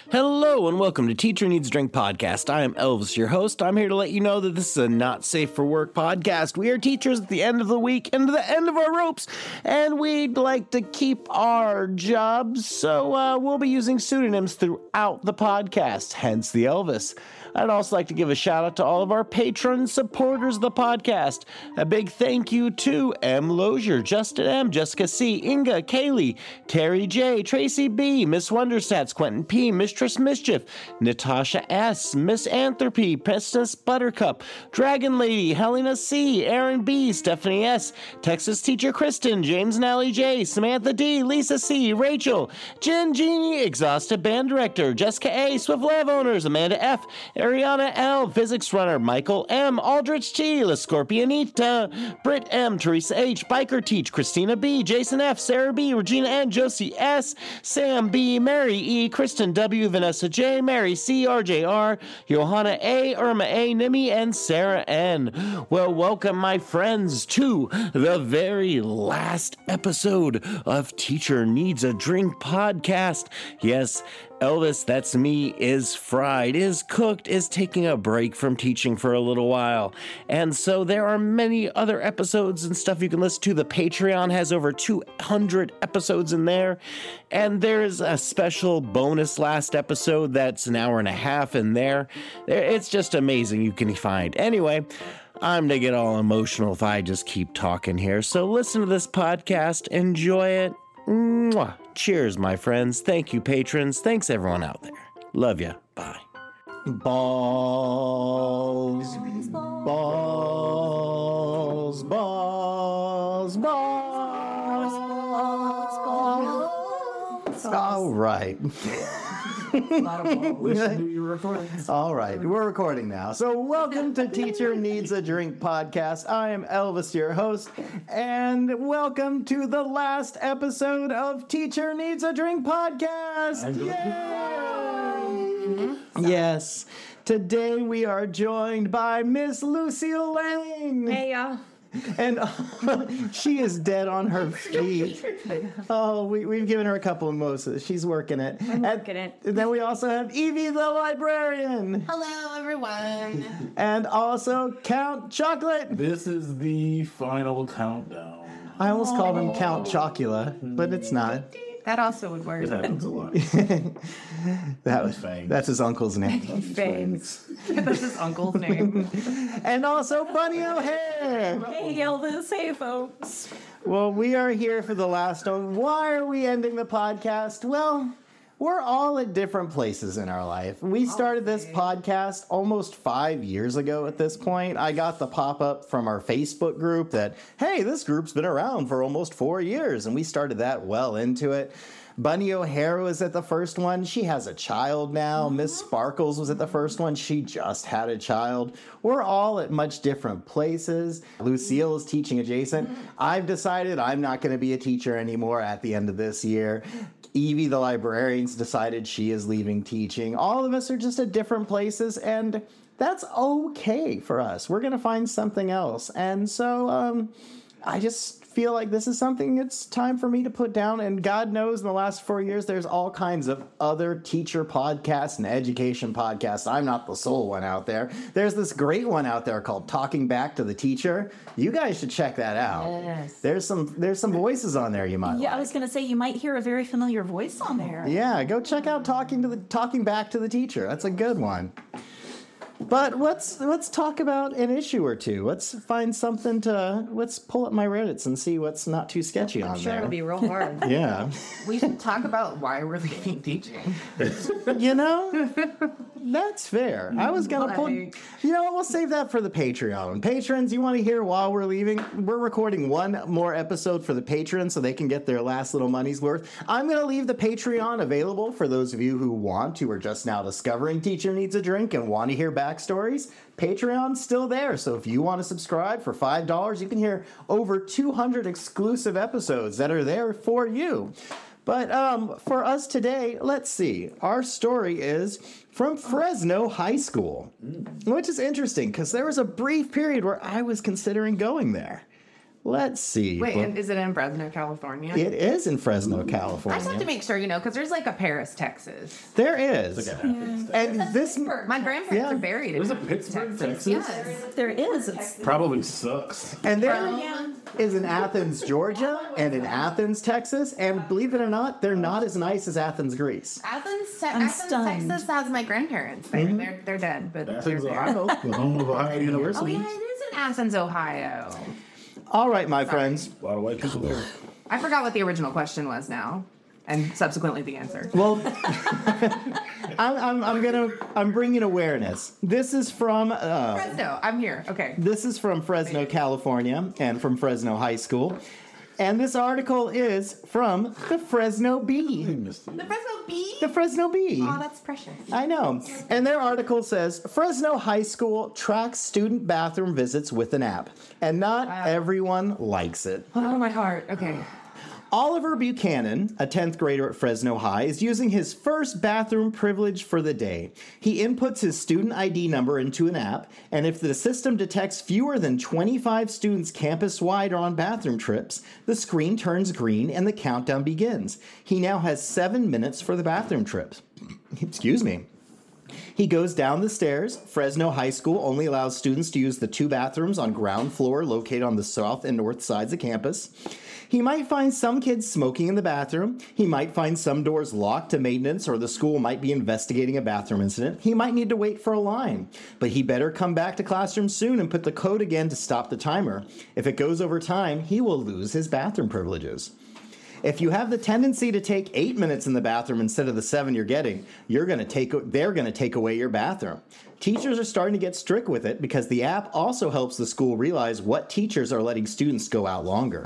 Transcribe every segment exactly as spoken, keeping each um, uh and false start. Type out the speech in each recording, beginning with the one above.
Hello and welcome to Teacher Needs a Drink podcast. I am Elvis, your host. I'm here to let you know that this is a not safe for work podcast. We are teachers at the end of the week and to the end of our ropes, and we'd like to keep our jobs, so uh, we'll be using pseudonyms throughout the podcast, hence the Elvis. I'd also like to give a shout out to all of our patron supporters of the podcast. A big thank you to M. Lozier, Justin M., Jessica C., Inga, Kaylee, Terry J., Tracy B., Miss Wonderstats, Quentin P., Mistress Mischief, Natasha S., Miss Anthropy, Princess Buttercup, Dragon Lady, Helena C., Aaron B., Stephanie S., Texas Teacher Kristen, James and Allie J., Samantha D., Lisa C., Rachel, Jen Genie, Exhausted Band Director, Jessica A., Swift Lab Owners, Amanda F., Ariana L., Physics Runner, Michael M., Aldrich T., La Scorpionita, Britt M., Teresa H., Biker Teach, Christina B., Jason F., Sarah B., Regina N., Josie S., Sam B., Mary E., Kristen W., Vanessa J., Mary C., R J R, Johanna A., Irma A., Nimi, and Sarah N. Well, welcome, my friends, to the very last episode of Teacher Needs a Drink podcast. Yes, Elvis, that's me, is fried, is cooked, is taking a break from teaching for a little while. And so there are many other episodes and stuff you can listen to. The Patreon has over two hundred episodes in there. And there's a special bonus last episode that's an hour and a half in there. It's just amazing you can find. Anyway, I'm going to get all emotional if I just keep talking here. So listen to this podcast, enjoy it. Mwah. Cheers, my friends. Thank you, patrons. Thanks, everyone out there. Love ya. Bye. Balls, balls, balls, balls, balls, balls. All right. All right, we're recording now. So welcome to Teacher Needs a Drink podcast. I am Elvis, your host, and welcome to the last episode of Teacher Needs a Drink podcast. Yay! Yes, today we are joined by Miss Lucille Lang. Hey, y'all. And uh, she is dead on her feet. Oh, we, we've given her a couple of mimosas. She's working it. I'm working and, it. And then we also have Evie the librarian. Hello, everyone. And also Count Chocolate. This is the final countdown. I almost called him Count Chocula, but it's not. That also would work. It happens a lot. That was Fangs. That's his uncle's name. Fangs. That's his uncle's name. And also Bunny O'Hare. Hey, Elvis. Hey, folks. Well, we are here for the last one. Why are we ending the podcast? Well, we're all at different places in our life. We started this podcast almost five years ago at this point. I got the pop-up from our Facebook group that, hey, this group's been around for almost four years, and we started that well into it. Bunny O'Hare was at the first one. She has a child now. Miss Sparkles was at the first one. She just had a child. We're all at much different places. Lucille is teaching adjacent. I've decided I'm not going to be a teacher anymore at the end of this year. Evie, the librarian's decided she is leaving teaching. All of us are just at different places, and that's okay for us. We're going to find something else. And so um, I just feel like this is something it's time for me to put down. And God knows in the last four years, there's all kinds of other teacher podcasts and education podcasts. I'm not the sole one out there. There's this great one out there called Talking Back to the Teacher. You guys should check that out. Yes. There's some there's some voices on there you might Yeah, I like. was going to say, you might hear a very familiar voice on there. Yeah, go check out Talking to the Talking Back to the Teacher. That's a good one. But let's let's talk about an issue or two. Let's find something to let's pull up my Reddits and see what's not too sketchy on Sure, there. it'll be real hard. Yeah. We should talk about why we're leaving teaching. You know, that's fair. I was gonna pull. Like- You know what? We'll save that for the Patreon. Patrons, you want to hear while we're leaving? We're recording one more episode for the patrons so they can get their last little money's worth. I'm gonna leave the Patreon available for those of you who want to or just now discovering Teacher Needs a Drink and want to hear backstories. Patreon's still there, so if you want to subscribe for five dollars, you can hear over two hundred exclusive episodes that are there for you. But um, for us today, let's see. Our story is from Fresno High School, which is interesting because there was a brief period where I was considering going there. Let's see. Wait, Well, and is it in Fresno, California? it is in Fresno, I just have to California. make sure, you know, because there's like a Paris, Texas. There is. It's like a half And this, My grandparents Yeah. are buried in There's a Pittsburgh, Texas. Yes. There is. It's Probably sucks. and there Um, is in Athens, Georgia, and in Athens, Texas. And believe it or not, they're not as nice as Athens, Greece. Athens, Te- I'm Athens stunned. Texas has my grandparents there. Mm-hmm. They're they're dead, but Athens, they're there. Ohio, the home of Ohio Oh University. yeah, it is in Athens, Ohio. All right, my friends. A lot of white people there. I forgot what the original question was now, and subsequently the answer. Well, I'm, I'm, I'm gonna I'm bringing awareness. This is from uh, Fresno, I'm here. Okay. this is from Fresno, California, and from Fresno High School. And this article is from the Fresno Bee. Missed it. The Fresno Bee. The Fresno Bee. Oh, that's precious. I know. And their article says Fresno High School tracks student bathroom visits with an app, and not everyone likes it. Oh, my heart. Okay. Oliver Buchanan, a tenth grader at Fresno High, is using his first bathroom privilege for the day. He inputs his student I D number into an app, and if the system detects fewer than twenty-five students campus-wide are on bathroom trips, the screen turns green and the countdown begins. He now has seven minutes for the bathroom trips. Excuse me. He goes down the stairs. Fresno High School only allows students to use the two bathrooms on ground floor located on the south and north sides of campus. He might find some kids smoking in the bathroom. He might find some doors locked to maintenance, or the school might be investigating a bathroom incident. He might need to wait for a line. But he better come back to classroom soon and put the code again to stop the timer. If it goes over time, he will lose his bathroom privileges. If you have the tendency to take eight minutes in the bathroom instead of the seven you're getting, you're going to take they're going to take away your bathroom. Teachers are starting to get strict with it because the app also helps the school realize what teachers are letting students go out longer.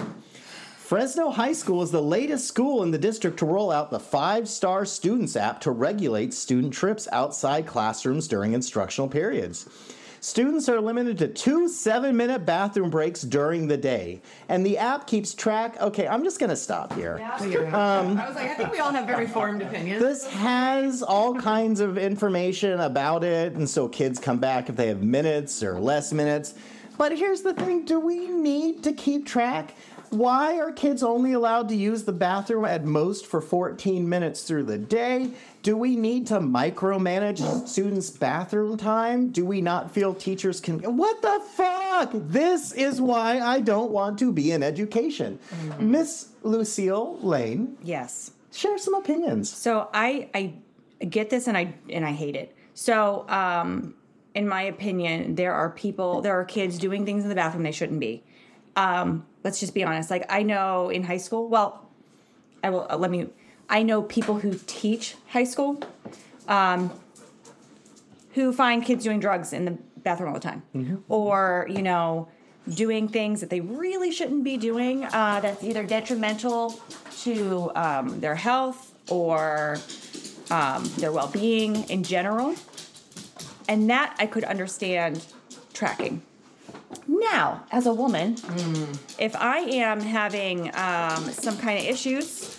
Fresno High School is the latest school in the district to roll out the Five-Star Students app to regulate student trips outside classrooms during instructional periods. Students are limited to two seven-minute bathroom breaks during the day, and the app keeps track. Okay, I'm just going to stop here. Um, I was like, I think we all have very formed opinions. This has all kinds of information about it, and so kids come back if they have minutes or less minutes. But here's the thing, do we need to keep track? Why are kids only allowed to use the bathroom at most for fourteen minutes through the day? Do we need to micromanage students' bathroom time? Do we not feel teachers can... What the fuck? This is why I don't want to be in education. Miss Lucille Lane, Yes. share some opinions. So I I get this and I and I hate it. So um, in my opinion, there are people, there are kids doing things in the bathroom they shouldn't be. Um, let's just be honest. Like I know in high school, well, I will uh, let me. I know people who teach high school, um, who find kids doing drugs in the bathroom all the time, or you know, doing things that they really shouldn't be doing. Uh, that's either detrimental to um, their health or um, their well-being in general, and that I could understand tracking. Now, as a woman, mm. if I am having um, some kind of issues,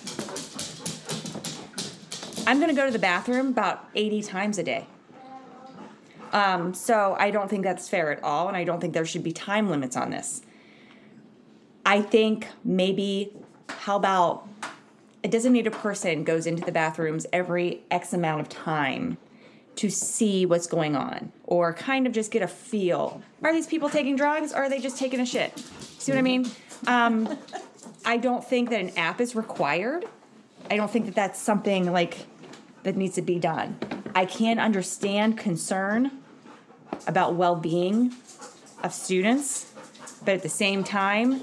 I'm going to go to the bathroom about eighty times a day. Um, so I don't think that's fair at all, and I don't think there should be time limits on this. I think maybe, how about a designated person goes into the bathrooms every X amount of time to see what's going on, or kind of just get a feel. Are these people taking drugs, or are they just taking a shit? See what I mean? Um, I don't think that an app is required. I don't think that that's something like that needs to be done. I can understand concern about well-being of students, but at the same time,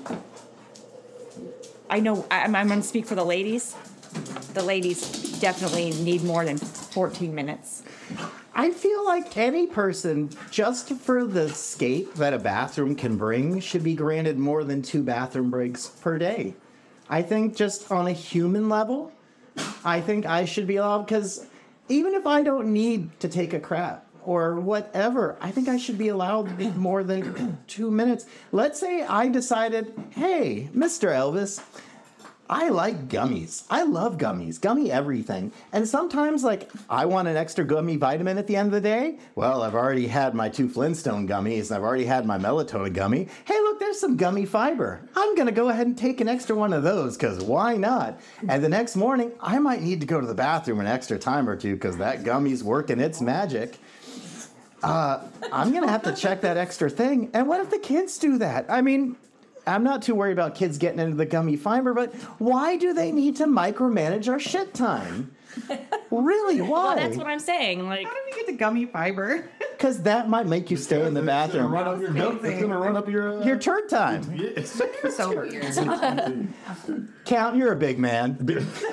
I know I'm, I'm going to speak for the ladies. The ladies definitely need more than fourteen minutes. I feel like any person, just for the escape that a bathroom can bring, should be granted more than two bathroom breaks per day. I think just on a human level, I think I should be allowed, because even if I don't need to take a crap or whatever, I think I should be allowed more than two minutes. Let's say I decided, hey, Mister Elvis, I like gummies. I love gummies, gummy everything. And sometimes, like, I want an extra gummy vitamin at the end of the day. Well, I've already had my two Flintstone gummies, and I've already had my melatonin gummy. Hey, look, there's some gummy fiber. I'm going to go ahead and take an extra one of those, because why not? And the next morning, I might need to go to the bathroom an extra time or two, because that gummy's working its magic. Uh, I'm going to have to check that extra thing. And what if the kids do that? I mean... I'm not too worried about kids getting into the gummy fiber, but why do they need to micromanage our shit time? Really, why? Well, that's what I'm saying. Like, How did we get to gummy fiber? Because that might make you stay in the It's gonna bathroom. run up your milk. It's gonna run up your. Uh, Your turd time. Yeah. So weird. Count, you're a big man.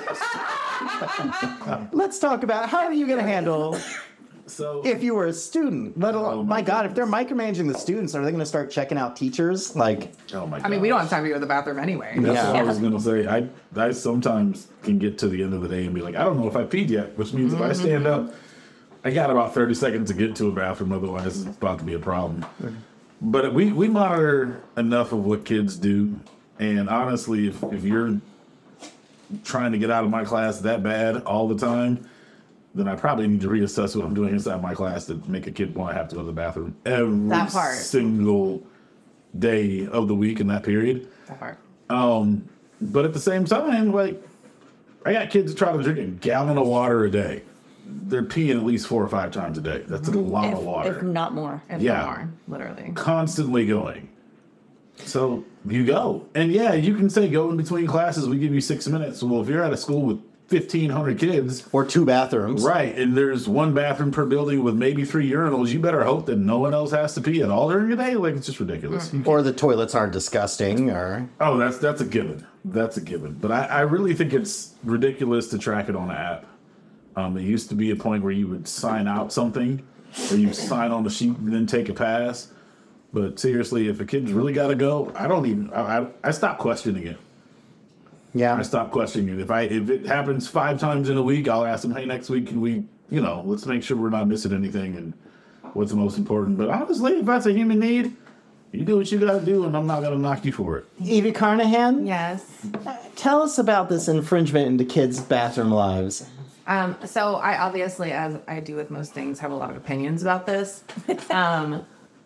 Let's talk about how are you going to handle So if you were a student? Let alone, Oh, my my God, if they're micromanaging the students, are they going to start checking out teachers? Like, oh my god. I mean, we don't have time to go to the bathroom anyway. That's Yeah. what I was gonna say. I I sometimes can get to the end of the day and be like, I don't know if I peed yet, which means if I stand up, I got about thirty seconds to get to a bathroom. Otherwise, it's about to be a problem. But we we monitor enough of what kids do, and honestly, if if you're trying to get out of my class that bad all the time, then I probably need to reassess what I'm doing inside my class to make a kid want to have to go to the bathroom every That part. single day of the week in that period. That part. Um, but at the same time, like, I got kids that try to drink a gallon of water a day. They're peeing at least four or five times a day. That's a lot if, of water. if not more. If Yeah. more, literally. Constantly going. So you go. And yeah, you can say go in between classes, we give you six minutes. Well, if you're at a school with fifteen hundred kids, or two bathrooms. right, and there's one bathroom per building with maybe three urinals, you better hope that no one else has to pee at all during the day. Like, it's just ridiculous. You Or the toilets aren't disgusting, or... Oh, that's that's a given. That's a given. But I, I really think it's ridiculous to track it on an app. Um, it used to be a point where you would sign out something, or you sign on the sheet and then take a pass. But seriously, if a kid's really got to go, I don't even. I, I I stop questioning it. Yeah. I stop questioning it. If I if it happens five times in a week, I'll ask them, hey, next week can we, you know, let's make sure we're not missing anything and what's the most important. But honestly, if that's a human need, you do what you got to do, and I'm not going to knock you for it. Evie Carnahan, Yes. tell us about this infringement into kids' bathroom lives. Um, so I obviously, as I do with most things, have a lot of opinions about this. Um,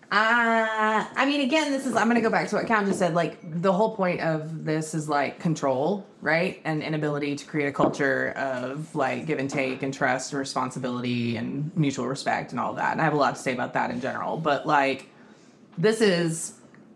I, I mean, again, this is, I'm going to go back to what Count just said. Like, the whole point of this is, like, control, right? And inability to create a culture of, like, give and take and trust and responsibility and mutual respect and all that. And I have a lot to say about that in general. But, like, this is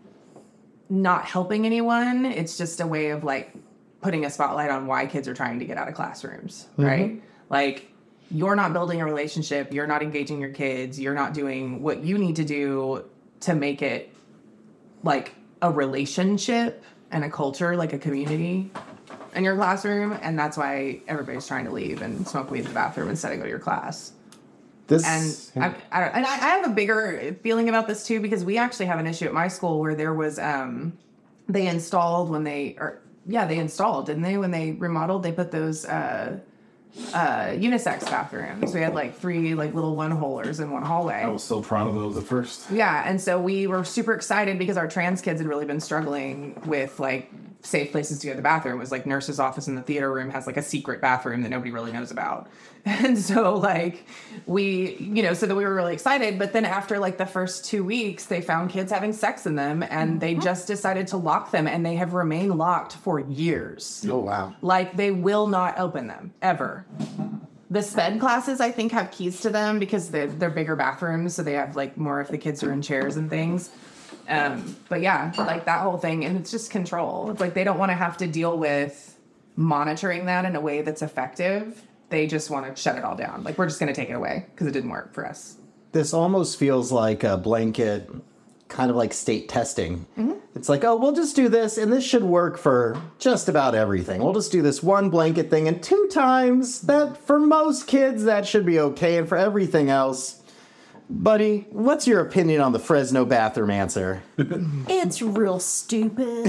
not helping anyone. It's just a way of, like, putting a spotlight on why kids are trying to get out of classrooms, right? Like, you're not building a relationship, you're not engaging your kids, you're not doing what you need to do to make it like a relationship and a culture, like a community in your classroom. And that's why everybody's trying to leave and smoke weed in the bathroom instead of go to your class. This And I, I, don't- and I, I have a bigger feeling about this too, because we actually have an issue at my school where there was, um, they installed when they, or yeah, they installed, didn't they? When they remodeled, they put those, uh, uh, unisex bathrooms. We had like three like little one-holers in one hallway. I was so proud of those at first. Yeah, and so we were super excited because our trans kids had really been struggling with like safe places to go to the bathroom. It was like nurse's office in the theater room has like a secret bathroom that nobody really knows about. And so like we, you know, so that we were really excited. But then after like the first two weeks, they found kids having sex in them and they just decided to lock them, and they have remained locked for years. Oh, wow. Like, they will not open them, ever. The sped classes, I think, have keys to them because they're, they're bigger bathrooms, so they have, like, more if the kids are in chairs and things. Um, but, yeah, like, that whole thing, and it's just control. It's like they don't want to have to deal with monitoring that in a way that's effective. They just want to shut it all down. Like, we're just going to take it away because it didn't work for us. This almost feels like a blanket, kind of like state testing. Mm-hmm. It's like, oh, we'll just do this, and this should work for just about everything. We'll just do this one blanket thing, and two times, that for most kids, that should be okay, and for everything else... Buddy, what's your opinion on the Fresno bathroom answer? It's real stupid.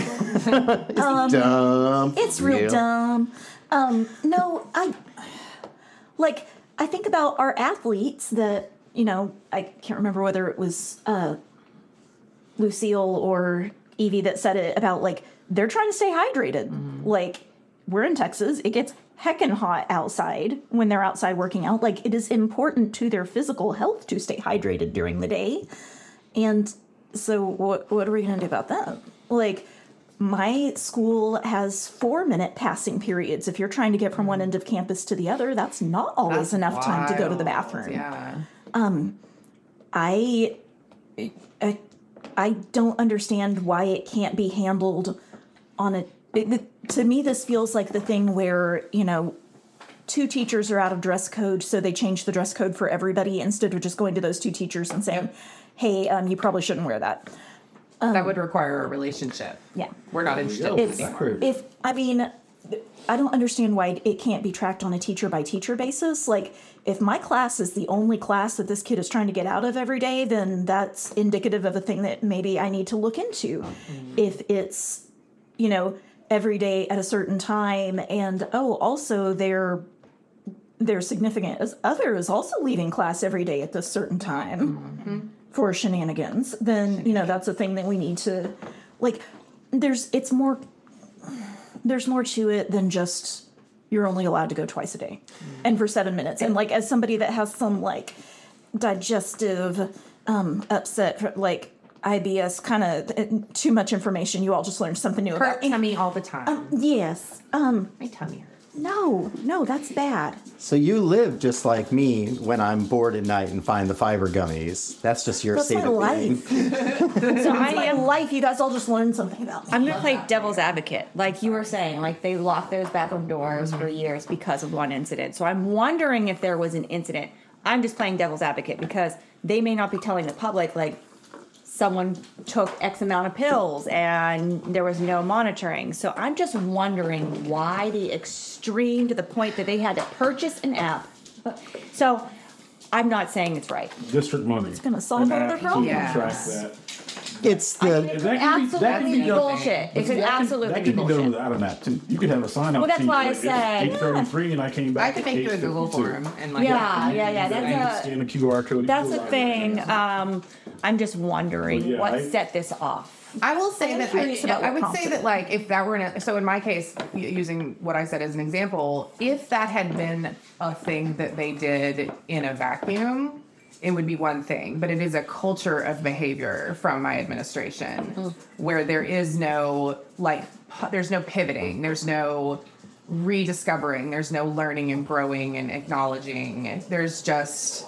Dumb. It's real Yeah. dumb. Um, no, I like I think about our athletes that, you know, I can't remember whether it was uh, Lucille or Evie that said it about like they're trying to stay hydrated. Like we're in Texas. It gets heckin' hot outside when they're outside working out. Like, it is important to their physical health to stay hydrated during the day. And so what what are we going to do about that? Like, my school has four minute passing periods. If you're trying to get from one end of campus to the other, that's not always That's enough time to go to the wild. bathroom. Yeah. I, I, I don't understand why it can't be handled on a. It, it- to me, this feels like the thing where, you know, two teachers are out of dress code, so they change the dress code for everybody instead of just going to those two teachers and saying, "Hey, um, you probably shouldn't wear that." That would require a relationship. Yeah. We're not interested in It's that anymore. if I mean, I don't understand why it can't be tracked on a teacher by teacher basis. Like, if my class is the only class that this kid is trying to get out of every day, then that's indicative of a thing that maybe I need to look into. If it's, you know, every day at a certain time, and oh, also their their significant other is also leaving class every day at this certain time for shenanigans, then you know that's a thing that we need to, like, there's it's more there's more to it than just you're only allowed to go twice a day and for seven minutes. And like, as somebody that has some like digestive um, upset, like I B S, kind of too much information, you all just learned something new Hurt about. tummy all the time. Yes. Um. My tummy hurts. No. No, that's bad. So you live just like me when I'm bored at night and find the fiber gummies. That's just your That's state my of being. life. So I My am. life. You guys all just learned something about me. I'm gonna play devil's advocate, like you were saying. Like, they locked those bathroom doors for years because of one incident. So I'm wondering if there was an incident. I'm just playing devil's advocate because they may not be telling the public, like, someone took X amount of pills and there was no monitoring. So I'm just wondering why the extreme to the point that they had to purchase an app. So I'm not saying it's right. District money. It's gonna solve all their problems. Yeah. Track that. It's the That can be- that can Absolutely be done- bullshit. It's That can- absolutely That can be done bullshit. without an app too. You could have a sign out. Well, that's sheet, why I like, said- eight thirty-three, and I came back. I could make you a Google form and like Yeah, yeah, yeah. That's a Scan the Q R code. that's the thing. Um, I'm just wondering Well, yeah, what I- set this off. I will say I'm that curious I, about I what would say prompted that it. like if that were in a, so in my case y- using what I said as an example, if that had been a thing that they did in a vacuum, it would be one thing, but it is a culture of behavior from my administration where there is no like pu- there's no pivoting, there's no rediscovering, there's no learning and growing and acknowledging. There's just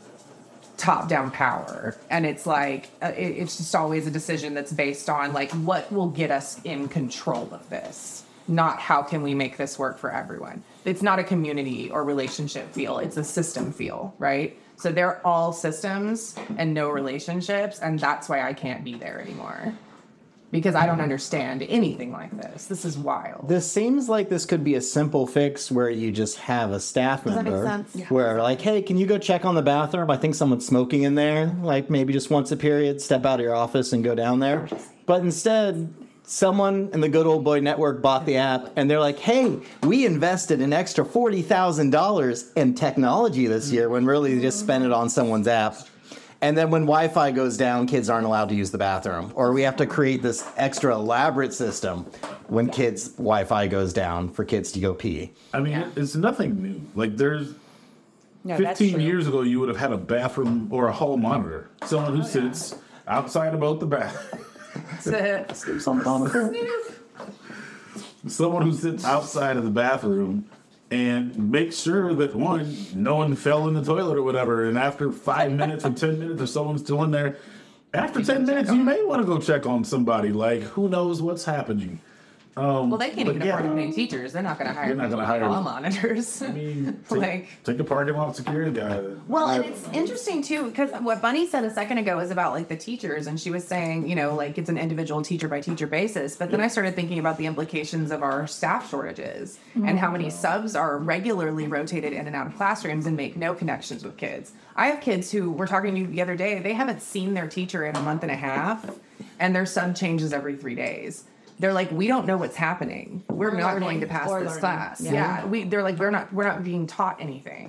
top-down power, and it's like uh, it, it's just always a decision that's based on like what will get us in control of this, not how can we make this work for everyone. It's not a community or relationship feel, it's a system feel, right? So they're all systems and no relationships, and that's why I can't be there anymore, because I don't understand anything like this. This is wild. This seems like this could be a simple fix where you just have a staff that make member sense? Yeah. where, like, hey, can you go check on the bathroom? I think someone's smoking in there. Like, maybe just once a period, step out of your office and go down there. But instead, someone in the Good Old Boy Network bought the app and they're like, hey, we invested an extra forty thousand dollars in technology this year when really they just spent it on someone's app. And then when Wi-Fi goes down, kids aren't allowed to use the bathroom. Or we have to create this extra elaborate system when kids' Wi-Fi goes down for kids to go pee. I mean, it- it's nothing new. Like there's No, that's fifteen true. years ago, you would have had a bathroom or a hall monitor. Someone who sits outside about the bath. Someone who sits outside of the bathroom and makes sure that one, no one fell in the toilet or whatever. And after five minutes or ten minutes, if someone's still in there, after ten minutes, you may want to go check on somebody. Like, who knows what's happening? Um, Well, they can't but even yeah. afford to pay teachers. They're not going to hire They're not people gonna with hire- hall monitors. I mean, take, Like- take a parking lot security guy. Well, and it's interesting too because what Bunny said a second ago is about like the teachers, and she was saying, you know, like it's an individual teacher by teacher basis. But then I started thinking about the implications of our staff shortages and how many subs are regularly rotated in and out of classrooms and make no connections with kids. I have kids who were talking to you the other day. They haven't seen their teacher in a month and a half, and their sub changes every three days. They're like, we don't know what's happening. We're Or not learning. going to pass Or this learning. class. Yeah. Yeah. we. They're like, we're not. We're not being taught anything.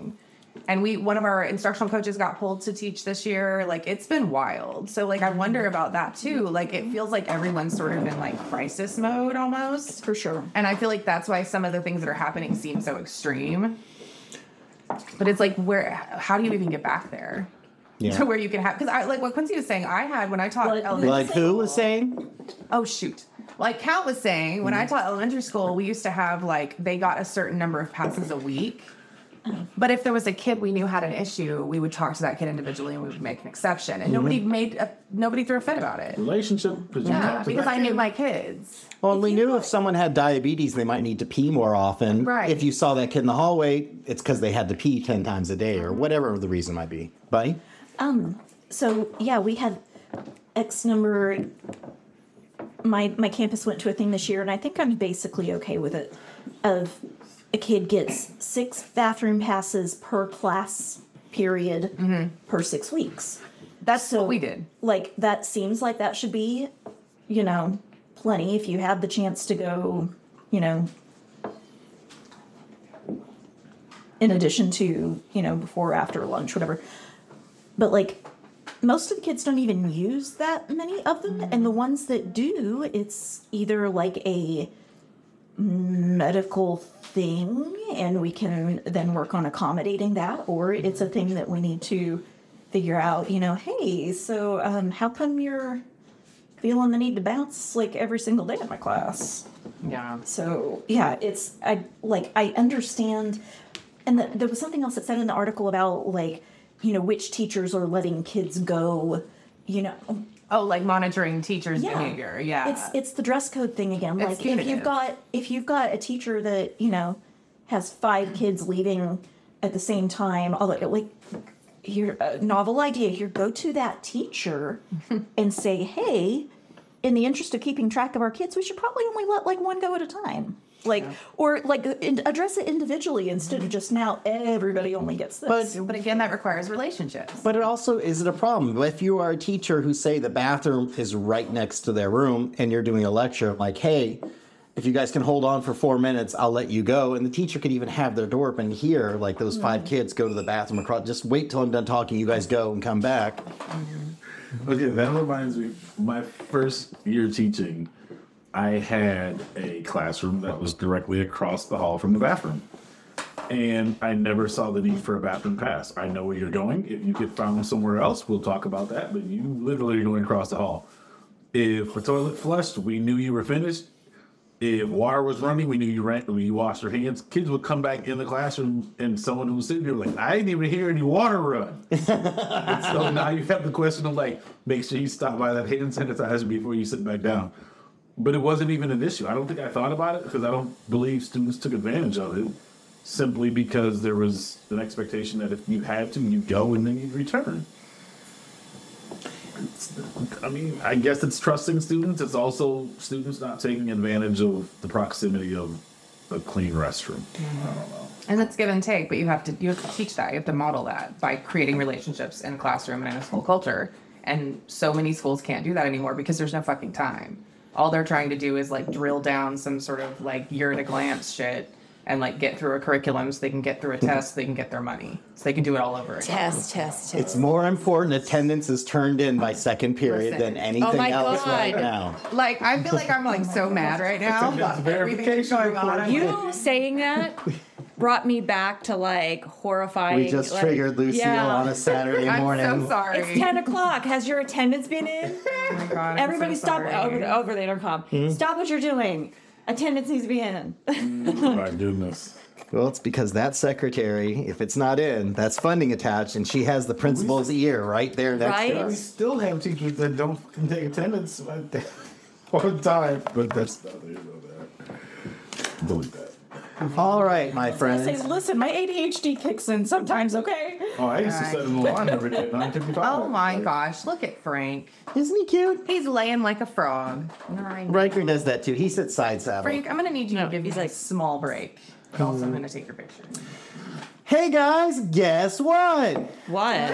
And we, one of our instructional coaches got pulled to teach this year. Like, it's been wild. So, like, I wonder about that too. Like, it feels like everyone's sort of in like crisis mode almost. For sure. And I feel like that's why some of the things that are happening seem so extreme. But it's like, where, how do you even get back there? Yeah. To where you can have, because I, like what Quincy was saying, I had, when I taught Like- elementary Like who was saying? Oh, shoot. Like Cal was saying, when I taught elementary school, we used to have like, they got a certain number of passes a week. But if there was a kid we knew had an issue, we would talk to that kid individually and we would make an exception. And nobody made, a, nobody threw a fit about it. Relationship. Because you Yeah, talk to because that I knew kid. my kids. Well, we knew if someone had diabetes, they might need to pee more often. Right. If you saw that kid in the hallway, it's because they had to pee ten times a day or whatever the reason might be. Buddy? Um, so yeah, we had X number. My my campus went to a thing this year, and I think I'm basically okay with it. Of a kid gets six bathroom passes per class period per six weeks. That's So what we did. Like that seems like that should be, you know, plenty if you have the chance to go, you know, in addition to, you know, before or after lunch, whatever. But like most of the kids don't even use that many of them, and the ones that do, it's either like a medical thing and we can then work on accommodating that, or it's a thing that we need to figure out, you know, hey, so um, how come you're feeling the need to bounce like every single day in my class? Yeah. So yeah, it's I like I understand, and the, there was something else that said in the article about like, you know, which teachers are letting kids go, you know. Oh, like monitoring teachers' Yeah. behavior. Yeah. It's it's the dress code thing again. It's Like if punitive. you've got if you've got a teacher that, you know, has five kids leaving at the same time, all that, like your uh, novel idea here, go to that teacher and say, hey, in the interest of keeping track of our kids, we should probably only let like one go at a time. Like, or like in, address it individually instead of just now everybody only gets this. But but again, that requires relationships. But it also is it a problem if you are a teacher who say the bathroom is right next to their room and you're doing a lecture like, hey, if you guys can hold on for four minutes, I'll let you go. And the teacher could even have their door open here, like those five kids go to the bathroom across. Just wait till I'm done talking. You guys go and come back. Okay, that reminds me. My first year teaching, I had a classroom that was directly across the hall from the bathroom. And I never saw the need for a bathroom pass. I know where you're going. If you get found somewhere else, we'll talk about that. But you literally are going across the hall. If a toilet flushed, we knew you were finished. If water was running, we knew you ran, you washed your hands. Kids would come back in the classroom, and someone who was sitting there like, I didn't even hear any water run. And so now you have the question of like, make sure you stop by that hand sanitizer before you sit back down. But it wasn't even an issue. I don't think I thought about it because I don't believe students took advantage of it simply because there was an expectation that if you had to, you go and then you return. It's, I mean, I guess it's trusting students. It's also students not taking advantage of the proximity of a clean restroom. I don't know. And it's give and take, but you have to you have to teach that. You have to model that by creating relationships in a classroom and in a school culture. And so many schools can't do that anymore because there's no fucking time. All they're trying to do is like drill down some sort of like year at a glance shit and like get through a curriculum so they can get through a test, so they can get their money. So they can do it all over again. Test, test, test. It's more important attendance is turned in by second period Listen. than anything Oh my else God. right now. Like I feel like I'm like so mad right now about everything that's going on. I'm You saying that brought me back to like horrifying. We just like, triggered Lucille yeah. on a Saturday I'm morning. so sorry. It's ten o'clock. Has your attendance been in? Oh my God, I'm Everybody so stop sorry. over, over the intercom. Hmm? Stop what you're doing. Attendance needs to be in. My goodness. Well, it's because that secretary, if it's not in, that's funding attached, and she has the principal's ear right there next Right? to We us. still have teachers that don't fucking take attendance all the time, but that's not you know that. Delete that. All right, my Say, friends. listen, my A D H D kicks in sometimes, okay? Oh, I used to set in the line every day at nine fifty-five. Oh my gosh, look at Frank. Isn't he cute? He's laying like a frog. Riker does that too. He sits side saddle. Frank, I'm gonna need you to give you like a small break. But also, I'm gonna take your picture. Hey guys, guess what? What?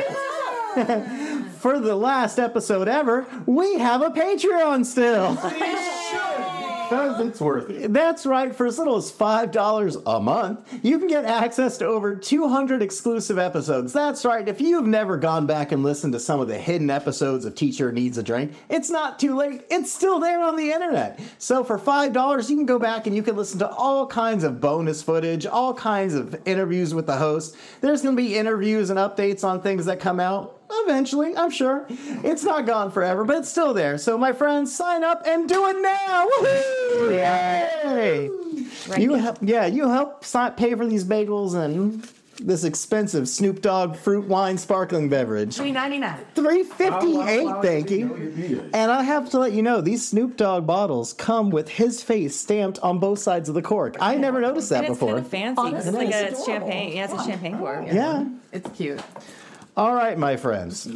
For the last episode ever, we have a Patreon still. Because it's worth it. That's right. For as little as five dollars a month, you can get access to over two hundred exclusive episodes. That's right. If you've never gone back and listened to some of the hidden episodes of Teacher Needs a Drink, it's not too late. It's still there on the internet. So for five dollars, you can go back and you can listen to all kinds of bonus footage, all kinds of interviews with the host. There's going to be interviews and updates on things that come out. Eventually, I'm sure. It's not gone forever, but it's still there. So, my friends, sign up and do it now! Woohoo! Yay! Right. You help, yeah, you help si- pay for these bagels and this expensive Snoop Dogg fruit wine sparkling beverage. three ninety-nine. three fifty-eight, thank you. And I have to let you know, these Snoop Dogg bottles come with his face stamped on both sides of the cork. I never noticed that And it's before. kind of fancy. Honestly, it's like a, it's it's adorable. champagne. Yeah, it's a champagne cork. Yeah. It's cute. All right, my friends.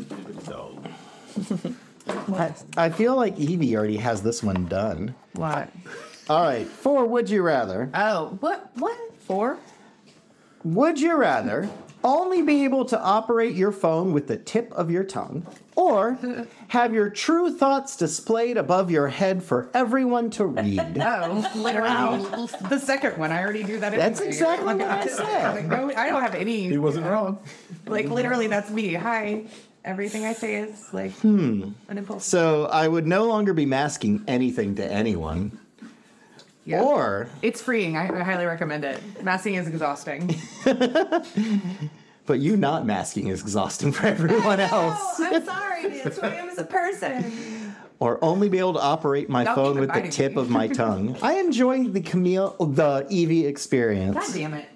I, I feel like Evie already has this one done. What? All right, for Would You Rather. Oh, what? What? Four? Would you rather only be able to operate your phone with the tip of your tongue, or have your true thoughts displayed above your head for everyone to read? Oh, literally. The second one. I already do that. That's anyway. exactly Like, what I said. like, no, I don't have any. He wasn't wrong. Like, literally, that's me. Hi. Everything I say is, like, an impulse. So I would no longer be masking anything to anyone. Yeah. Or, It's freeing. I, I highly recommend it. Masking is exhausting. but you not masking is exhausting for everyone else. I'm sorry. It's who I am as a person. Or only be able to operate my Don't phone keep with the inviting tip me. of my tongue. I enjoy the Camille, the Evie experience. God damn it.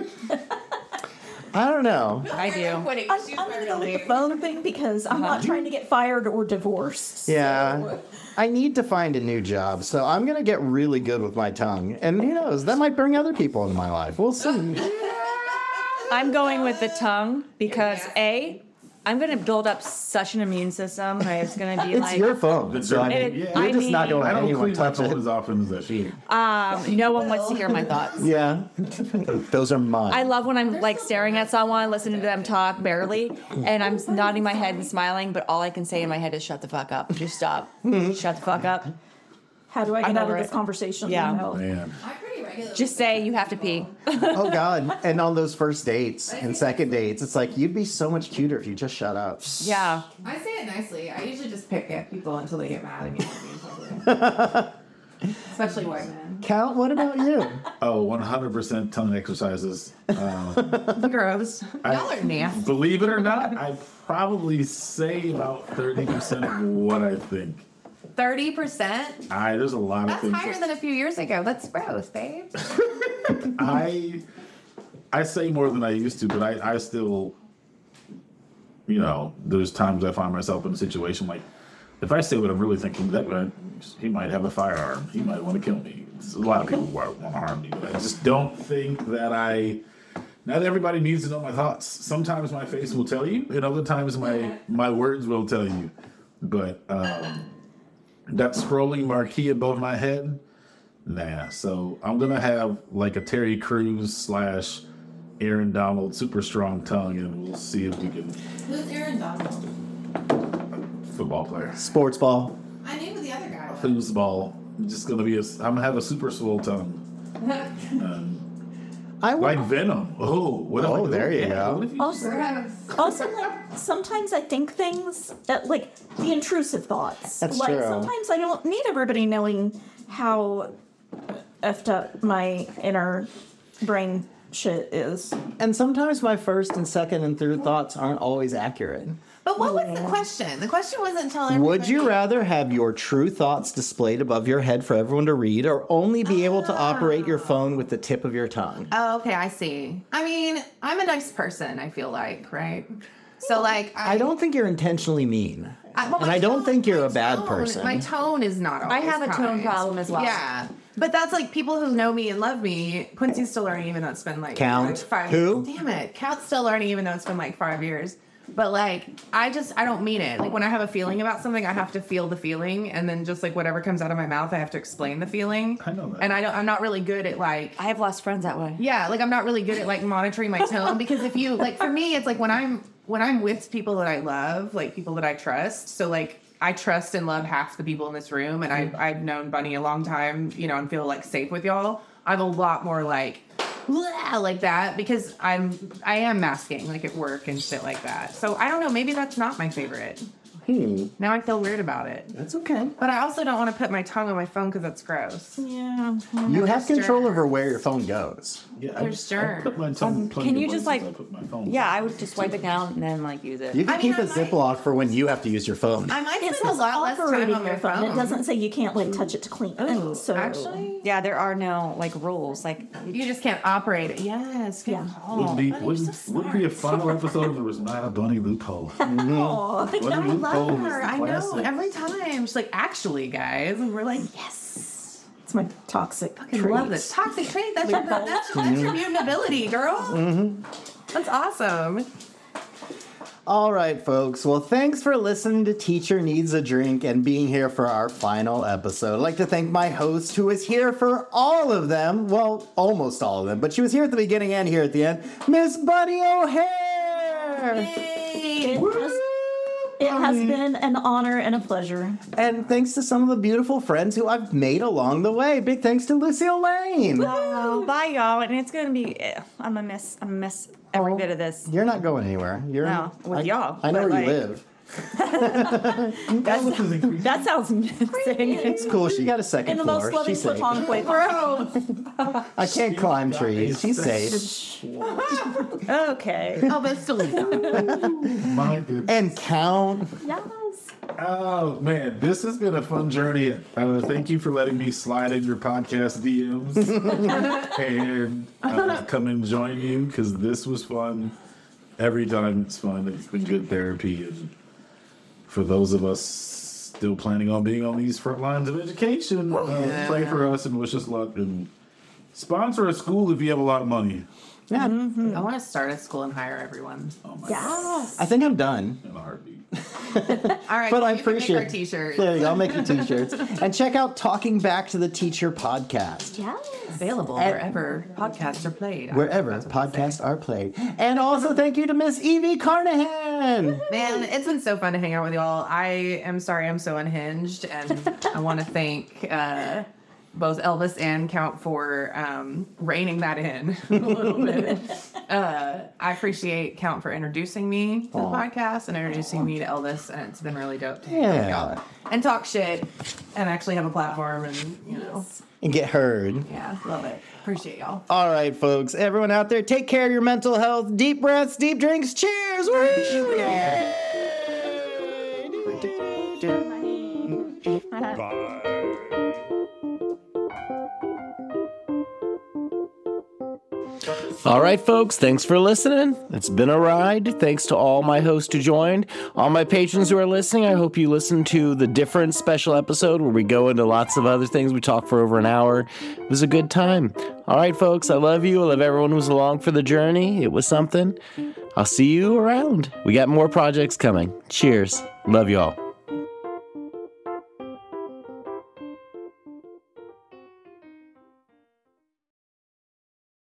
I don't know. I do. I'm, I'm gonna go with the phone thing because I'm not trying to get fired or divorced. Yeah. I need to find a new job, so I'm going to get really good with my tongue. And who knows, that might bring other people into my life. We'll see. I'm going with the tongue because A, I'm going to build up such an immune system. Right? It's going to be It's like your phone. So I mean, It- you're I just not mean- going to I let don't anyone clean my touch phone it. as often as I should. um, no one wants to hear my thoughts. Yeah. Those are mine. I love when I'm like staring at someone, listening to them talk barely, and I'm nodding my head and smiling, but all I can say in my head is "Shut the fuck up! Just stop! Shut the fuck up! How do I get I'm out of over this it. conversation? Yeah. You know? Man. Just say you have to pee." Oh, God. And on those first dates and second dates, it's like, you'd be so much cuter if you just shut up. Yeah. I say it nicely. I usually just pick at people until they get mad at me. in public. Especially white men. Count, what about you? Oh, one hundred percent tongue exercises. Uh, Gross. Y'all are nasty. believe it or not, I probably say about thirty percent of what I think. thirty percent? I there's a lot of That's things. higher than a few years ago. That's gross, babe. I I say more than I used to, but I, I still, you know, there's times I find myself in a situation like, if I say what I'm really thinking, that guy, he might have a firearm. He might want to kill me. There's a lot of people who want to harm me, but I just don't think that I. Not everybody needs to know my thoughts. Sometimes my face will tell you, and other times my my words will tell you. But um, that scrolling marquee above my head, nah. So I'm gonna have like a Terry Crews slash Aaron Donald super strong tongue, and we'll see if we can. Who's Aaron Donald? Football player, Sports ball. I knew who the other guy was. foosball. I'm just gonna be a. I'm gonna have a super swole tongue. Um, I like would. Venom. Oh, what if I Oh, there you go. What if you Also, also, like sometimes I think things that, like the intrusive thoughts. That's like true. sometimes I don't need everybody knowing how effed up my inner brain shit is. And sometimes my first and second and third thoughts aren't always accurate. But what was the question? The question wasn't tell everybody. Would you rather have your true thoughts displayed above your head for everyone to read, or only be able to operate your phone with the tip of your tongue? Oh, okay, I see. I mean, I'm a nice person, I feel like, right? So, like, I, I don't think you're intentionally mean. I- well, and my I don't tone- think you're my a bad tone- person. My tone is not always I have a tone kind. problem as well. Yeah. But that's like people who know me and love me. Quincy's still learning, even though it's been like Count. like five Who? Damn it. Count's still learning, even though it's been like five years. But like, I just, I don't mean it. Like, when I have a feeling about something, I have to feel the feeling. And then just like whatever comes out of my mouth, I have to explain the feeling. I know that. And I don't, I'm not really good at like, I have lost friends that way. yeah, like I'm not really good at like monitoring my tone because if you like for me it's like when I'm when I'm with people that I love, like people that I trust, so like I trust and love half the people in this room, and I've, I've known Bunny a long time, you know, and feel like safe with y'all. I'm a lot more like, "Blah," like that because I'm, I am masking like at work and shit like that. So I don't know, maybe that's not my favorite. Hmm. Now I feel weird about it. That's okay. But I also don't want to put my tongue on my phone because that's gross. Yeah. You have There's control germs. over where your phone goes. Yeah, There's I, I germs. put my tongue plenty can of you just, places like- I put my phone. Yeah, I would just swipe it down and then like use it. You can I mean, keep a I might- Ziploc for when you have to use your phone. I might It spend a says lot less time operating on my your phone. It phone. doesn't say you can't like touch it to clean Oh, it. So actually, Yeah, there are no like rules. Like you just can't operate it. Yes. Good Yeah. call. Wouldn't be, Bunny, you're so wouldn't, wouldn't be a smart. final episode if there was not a Bunny loophole. Aw. Bunny I loophole love is her. the I know. classic. Every time she's like, "Actually, guys," and we're like, "Yes." It's my toxic I trait. love this toxic trait. That's your, that's, that's your mutant ability, girl. That's awesome. All right, folks. Well, thanks for listening to Teacher Needs a Drink and being here for our final episode. I'd like to thank my host who was here for all of them. Well, almost all of them, but she was here at the beginning and here at the end. Miss Bunny O'Hare! It has, it has been an honor and a pleasure. And thanks to some of the beautiful friends who I've made along the way. Big thanks to Lucille Lane. oh, bye y'all, and it's gonna be. eh, I'm gonna miss. I'm gonna miss every Oh. bit of this. You're not going anywhere. You're No, with I, y'all, I know but, where you like- live. That's, that sounds menacing. It's cool. She got a second In the floor. most loving She's safe. platonic way. Bro. I can't climb trees. She's safe. Okay. Elvis Toledo. My goodness. And count. Yes. Oh man, this has been a fun journey. Uh, thank you for letting me slide in your podcast D Ms and uh, come and join you because this was fun. Every time it's fun. It's been good therapy. And for those of us still planning on being on these front lines of education, uh, pray for us and wish us luck and sponsor a school if you have a lot of money. Yeah. I want to start a school and hire everyone. Oh my Yes. I think I'm done. God, in a heartbeat. All right, But I you can make appreciate our t-shirts. There you go. I'll make you t-shirts. And check out Talking Back to the Teacher podcast. Yes. Available And- wherever podcasts are played. Wherever That's what I'm podcasts are played. And also thank you to Miss Evie Carnahan. Man, it's been so fun to hang out with y'all. I am sorry I'm so unhinged, and I want to thank uh, both Elvis and Count for um, reining that in a little bit. Uh, I appreciate Count for introducing me to the podcast and introducing me to Elvis, and it's been really dope to hang out with Yeah. y'all and talk shit and actually have a platform and, you know, And get heard. yeah, love it. Appreciate y'all. All right, folks. Everyone out there, take care of your mental health. Deep breaths, deep drinks. Cheers. Woo! Yay! All right, folks, thanks for listening. It's been a ride. Thanks to all my hosts who joined. All my patrons who are listening, I hope you listened to the different special episode where we go into lots of other things. We talk for over an hour. It was a good time. All right, folks, I love you. I love everyone who's along for the journey. It was something. I'll see you around. We got more projects coming. Cheers. Love you all.